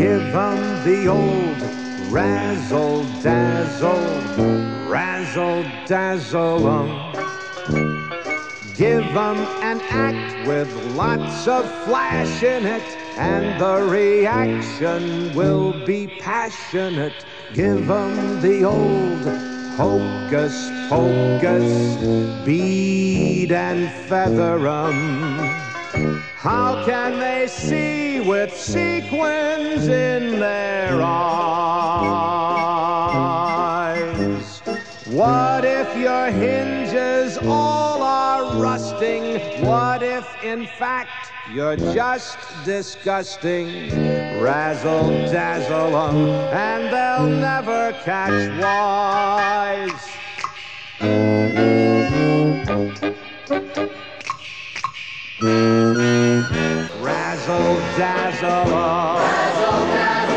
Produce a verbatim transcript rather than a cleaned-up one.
Give 'em the old razzle-dazzle, razzle-dazzle 'em. Give 'em an act with lots of flash in it, and the reaction will be passionate. Give 'em the old hocus pocus, bead and feather 'em. How can they see with sequins in their eyes? What if your hinges all are rusting? What if, in fact, you're just disgusting? Razzle-dazzle 'em, and they'll never catch wise. Razzle-dazzle 'em. Razzle-dazzle.